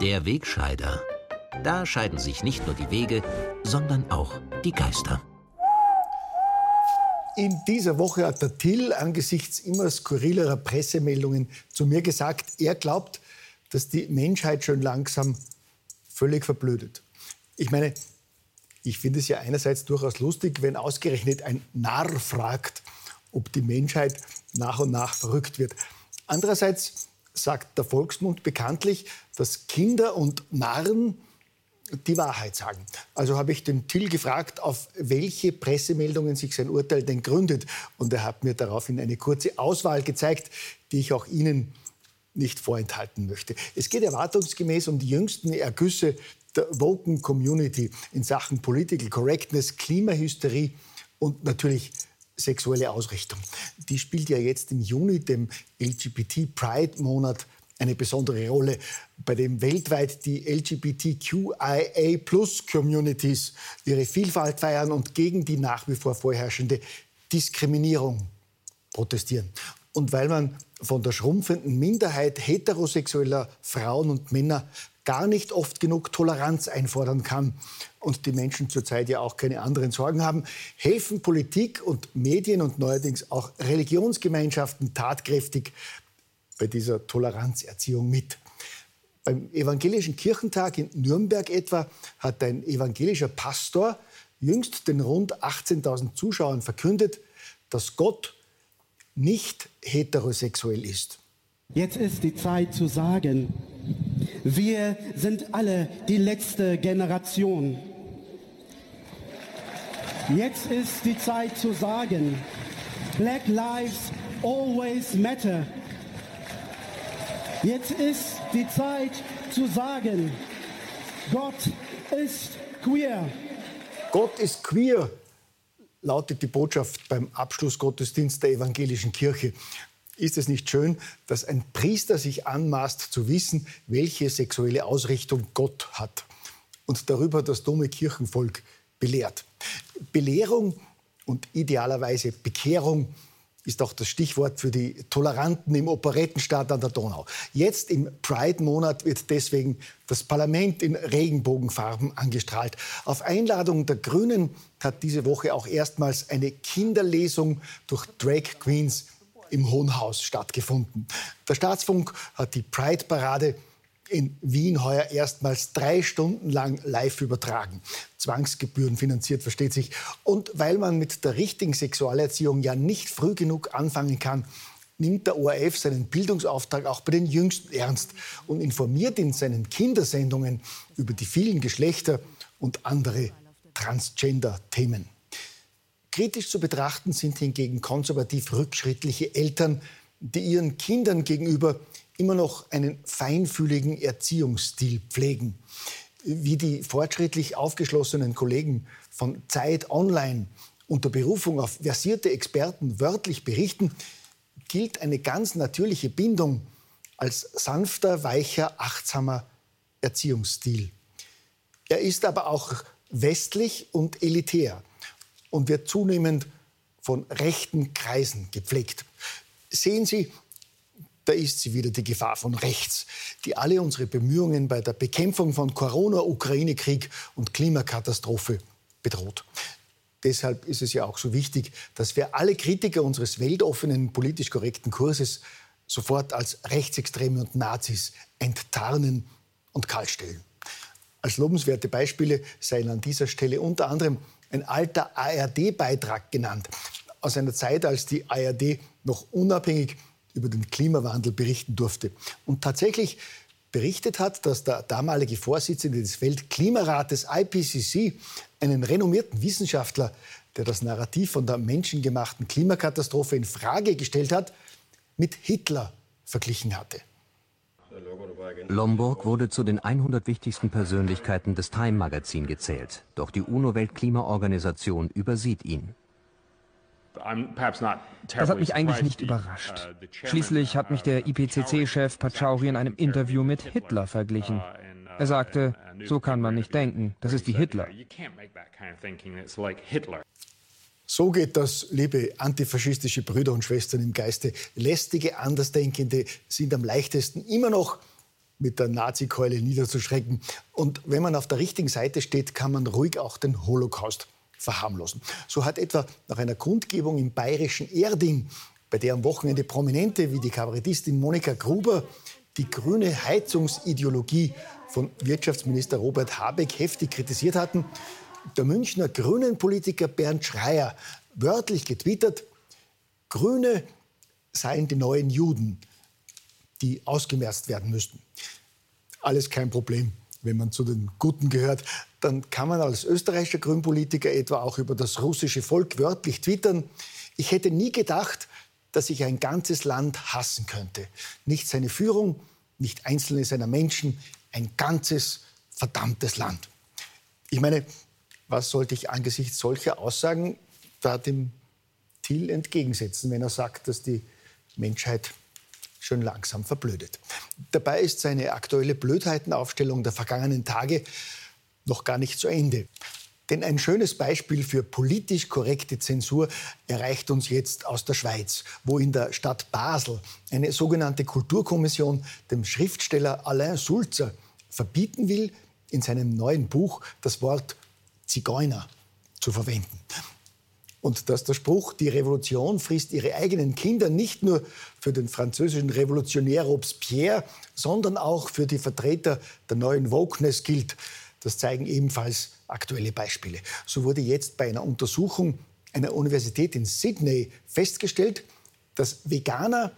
Der Wegscheider. Da scheiden sich nicht nur die Wege, sondern auch die Geister. In dieser Woche hat der Till angesichts immer skurrilerer Pressemeldungen zu mir gesagt, er glaubt, dass die Menschheit schon langsam völlig verblödet. Ich meine, ich finde es ja einerseits durchaus lustig, wenn ausgerechnet ein Narr fragt, ob die Menschheit nach und nach verrückt wird. Andererseits sagt der Volksmund bekanntlich, dass Kinder und Narren die Wahrheit sagen. Also habe ich den Till gefragt, auf welche Pressemeldungen sich sein Urteil denn gründet. Und er hat mir daraufhin eine kurze Auswahl gezeigt, die ich auch Ihnen nicht vorenthalten möchte. Es geht erwartungsgemäß um die jüngsten Ergüsse der woken Community in Sachen Political Correctness, Klimahysterie und natürlich sexuelle Ausrichtung. Die spielt ja jetzt im Juni, dem LGBT-Pride-Monat, eine besondere Rolle, bei dem weltweit die LGBTQIA+-Communities ihre Vielfalt feiern und gegen die nach wie vor vorherrschende Diskriminierung protestieren. Und weil man von der schrumpfenden Minderheit heterosexueller Frauen und Männer gar nicht oft genug Toleranz einfordern kann und die Menschen zurzeit ja auch keine anderen Sorgen haben, helfen Politik und Medien und neuerdings auch Religionsgemeinschaften tatkräftig bei dieser Toleranzerziehung mit. Beim Evangelischen Kirchentag in Nürnberg etwa hat ein evangelischer Pastor jüngst den rund 18.000 Zuschauern verkündet, dass Gott nicht heterosexuell ist. Jetzt ist die Zeit zu sagen, wir sind alle die letzte Generation. Jetzt ist die Zeit zu sagen, Black Lives always matter. Jetzt ist die Zeit zu sagen, Gott ist queer. Gott ist queer, lautet die Botschaft beim Abschlussgottesdienst der evangelischen Kirche. Ist es nicht schön, dass ein Priester sich anmaßt zu wissen, welche sexuelle Ausrichtung Gott hat und darüber das dumme Kirchenvolk belehrt? Belehrung und idealerweise Bekehrung ist auch das Stichwort für die Toleranten im Operettenstaat an der Donau. Jetzt im Pride-Monat wird deswegen das Parlament in Regenbogenfarben angestrahlt. Auf Einladung der Grünen hat diese Woche auch erstmals eine Kinderlesung durch Drag Queens im Hohen Haus stattgefunden. Der Staatsfunk hat die Pride-Parade in Wien heuer erstmals 3 Stunden lang live übertragen. Zwangsgebühren finanziert, versteht sich. Und weil man mit der richtigen Sexualerziehung ja nicht früh genug anfangen kann, nimmt der ORF seinen Bildungsauftrag auch bei den Jüngsten ernst und informiert in seinen Kindersendungen über die vielen Geschlechter und andere Transgender-Themen. Kritisch zu betrachten sind hingegen konservativ rückschrittliche Eltern, die ihren Kindern gegenüber immer noch einen feinfühligen Erziehungsstil pflegen. Wie die fortschrittlich aufgeschlossenen Kollegen von Zeit Online unter Berufung auf versierte Experten wörtlich berichten, gilt eine ganz natürliche Bindung als sanfter, weicher, achtsamer Erziehungsstil. Er ist aber auch westlich und elitär und wird zunehmend von rechten Kreisen gepflegt. Sehen Sie, da ist sie wieder, die Gefahr von rechts, die alle unsere Bemühungen bei der Bekämpfung von Corona, Ukraine-Krieg und Klimakatastrophe bedroht. Deshalb ist es ja auch so wichtig, dass wir alle Kritiker unseres weltoffenen, politisch korrekten Kurses sofort als Rechtsextreme und Nazis enttarnen und kaltstellen. Als lobenswerte Beispiele seien an dieser Stelle unter anderem ein alter ARD-Beitrag genannt, aus einer Zeit, als die ARD noch unabhängig über den Klimawandel berichten durfte. Und tatsächlich berichtet hat, dass der damalige Vorsitzende des Weltklimarates IPCC einen renommierten Wissenschaftler, der das Narrativ von der menschengemachten Klimakatastrophe in Frage gestellt hat, mit Hitler verglichen hatte. Lomborg wurde zu den 100 wichtigsten Persönlichkeiten des Time-Magazin gezählt. Doch die UNO-Weltklimaorganisation übersieht ihn. Das hat mich eigentlich nicht überrascht. Schließlich hat mich der IPCC-Chef Pachauri in einem Interview mit Hitler verglichen. Er sagte, so kann man nicht denken, das ist wie Hitler. So geht das, liebe antifaschistische Brüder und Schwestern im Geiste. Lästige Andersdenkende sind am leichtesten immer noch mit der Nazikeule niederzuschrecken. Und wenn man auf der richtigen Seite steht, kann man ruhig auch den Holocaust verharmlosen. So hat etwa nach einer Kundgebung im bayerischen Erding, bei der am Wochenende Prominente wie die Kabarettistin Monika Gruber die grüne Heizungsideologie von Wirtschaftsminister Robert Habeck heftig kritisiert hatten, der Münchner Grünen-Politiker Bernd Schreier wörtlich getwittert: Grüne seien die neuen Juden, die ausgemerzt werden müssten. Alles kein Problem. Wenn man zu den Guten gehört, dann kann man als österreichischer Grünpolitiker etwa auch über das russische Volk wörtlich twittern: Ich hätte nie gedacht, dass ich ein ganzes Land hassen könnte. Nicht seine Führung, nicht einzelne seiner Menschen, ein ganzes verdammtes Land. Ich meine, was sollte ich angesichts solcher Aussagen da dem Thiel entgegensetzen, wenn er sagt, dass die Menschheit schon langsam verblödet? Dabei ist seine aktuelle Blödheitenaufstellung der vergangenen Tage noch gar nicht zu Ende. Denn ein schönes Beispiel für politisch korrekte Zensur erreicht uns jetzt aus der Schweiz, wo in der Stadt Basel eine sogenannte Kulturkommission dem Schriftsteller Alain Sulzer verbieten will, in seinem neuen Buch das Wort Zigeuner zu verwenden. Und dass der Spruch, die Revolution frisst ihre eigenen Kinder, nicht nur für den französischen Revolutionär Robespierre, sondern auch für die Vertreter der neuen Wokeness gilt, das zeigen ebenfalls aktuelle Beispiele. So wurde jetzt bei einer Untersuchung einer Universität in Sydney festgestellt, dass Veganer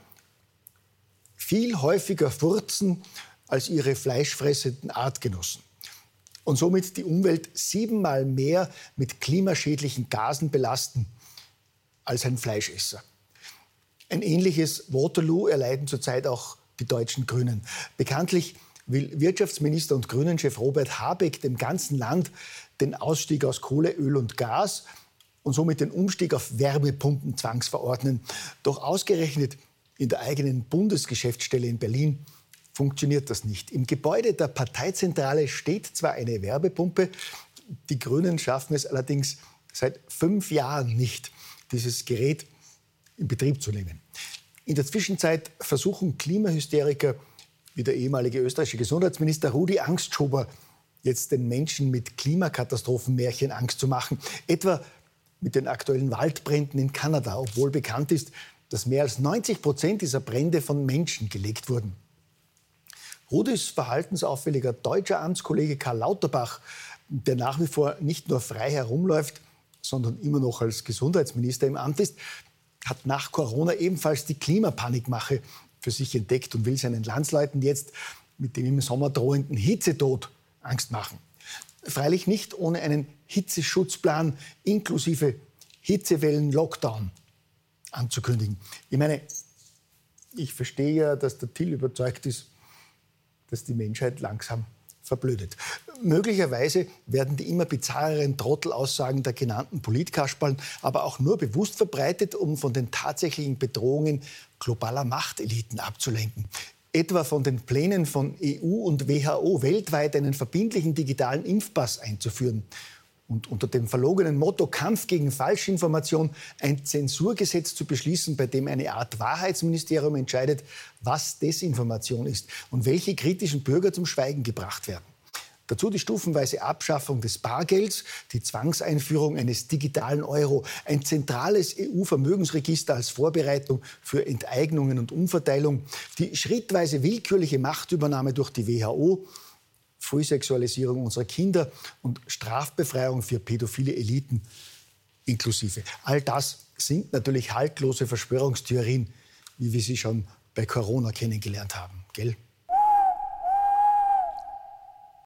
viel häufiger furzen als ihre fleischfressenden Artgenossen und somit die Umwelt 7-mal mehr mit klimaschädlichen Gasen belasten als ein Fleischesser. Ein ähnliches Waterloo erleiden zurzeit auch die deutschen Grünen. Bekanntlich will Wirtschaftsminister und Grünen-Chef Robert Habeck dem ganzen Land den Ausstieg aus Kohle, Öl und Gas und somit den Umstieg auf Wärmepumpen zwangsverordnen. Doch ausgerechnet in der eigenen Bundesgeschäftsstelle in Berlin funktioniert das nicht. Im Gebäude der Parteizentrale steht zwar eine Wärmepumpe, die Grünen schaffen es allerdings seit 5 Jahren nicht, dieses Gerät in Betrieb zu nehmen. In der Zwischenzeit versuchen Klimahysteriker wie der ehemalige österreichische Gesundheitsminister Rudi Angstschober jetzt den Menschen mit Klimakatastrophenmärchen Angst zu machen. Etwa mit den aktuellen Waldbränden in Kanada, obwohl bekannt ist, dass mehr als 90% dieser Brände von Menschen gelegt wurden. Rudis verhaltensauffälliger deutscher Amtskollege Karl Lauterbach, der nach wie vor nicht nur frei herumläuft, sondern immer noch als Gesundheitsminister im Amt ist, hat nach Corona ebenfalls die Klimapanikmache für sich entdeckt und will seinen Landsleuten jetzt mit dem im Sommer drohenden Hitzetod Angst machen. Freilich nicht ohne einen Hitzeschutzplan inklusive Hitzewellen-Lockdown anzukündigen. Ich meine, ich verstehe ja, dass der Thiel überzeugt ist, dass die Menschheit langsam verblödet. Möglicherweise werden die immer bizarreren Trottelaussagen der genannten Politkasperln aber auch nur bewusst verbreitet, um von den tatsächlichen Bedrohungen globaler Machteliten abzulenken. Etwa von den Plänen von EU und WHO weltweit einen verbindlichen digitalen Impfpass einzuführen und unter dem verlogenen Motto Kampf gegen Falschinformation ein Zensurgesetz zu beschließen, bei dem eine Art Wahrheitsministerium entscheidet, was Desinformation ist und welche kritischen Bürger zum Schweigen gebracht werden. Dazu die stufenweise Abschaffung des Bargelds, die Zwangseinführung eines digitalen Euro, ein zentrales EU-Vermögensregister als Vorbereitung für Enteignungen und Umverteilung, die schrittweise willkürliche Machtübernahme durch die WHO, Frühsexualisierung unserer Kinder und Strafbefreiung für pädophile Eliten inklusive. All das sind natürlich haltlose Verschwörungstheorien, wie wir sie schon bei Corona kennengelernt haben, gell?